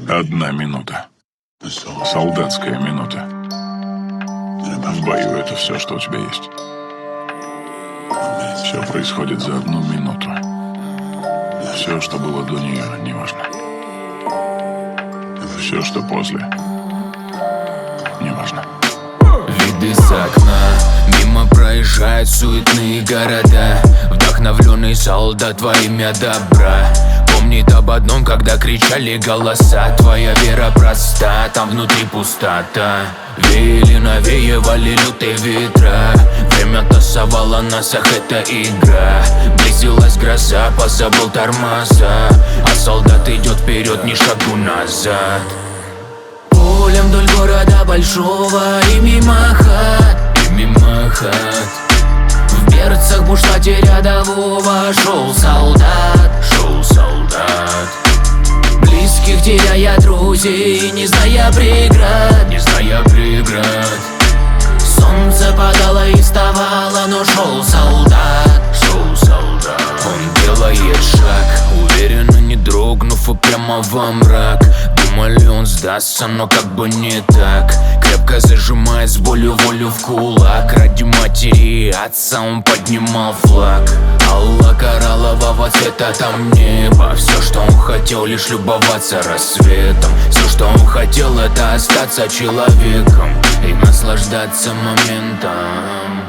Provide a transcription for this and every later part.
1 минута. Солдатская минута. В бою это все, что у тебя есть. Все происходит за 1 минуту. Все, что было до нее, неважно. Все, что после, неважно. Виды с окна, мимо проезжают суетные города. Вдохновленный солдат во имя добра помнит об одном, когда кричали голоса. Твоя вера проста, там внутри пустота. Веяли, навеивали лютые ветра. Время тасовало нас, ах, это игра. Близилась гроза, позабыл тормоза, а солдат идет вперед, ни шагу назад. Полем вдоль города большого и мимо хат, в берцах бушлате рядового шел солдат, близких теряя друзей, не зная преград, Солнце падало и вставало, но шел солдат, Он делает шаг, уверенно не дрогнув и прямо во мрак. Думали, он сдастся, но как бы не так. Крепко зажимая с болью волю в кулак. Ради матери и отца он поднимал флаг. Алла кораллового цвета, там небо. Все, что он хотел, лишь любоваться рассветом. Все, что он хотел, это остаться человеком и наслаждаться моментом.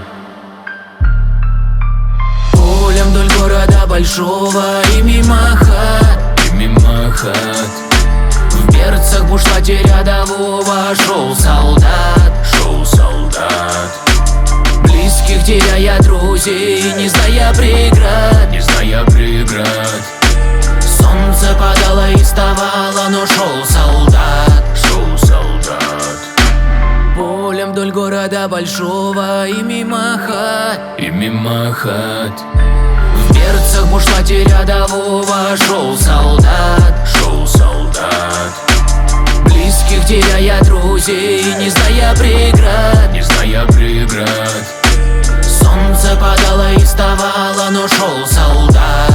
Полем вдоль города большого и мимо хат, в берцах бушлате рядового шел солдат, близких теряя друзей, не зная преград, Солнце падало и вставало, но шел солдат, Полем вдоль города большого и мимо хат, в берцах бушлате рядового шел солдат, близких теряя друзей, не зная преград, Солнце падало и вставало, но шел солдат.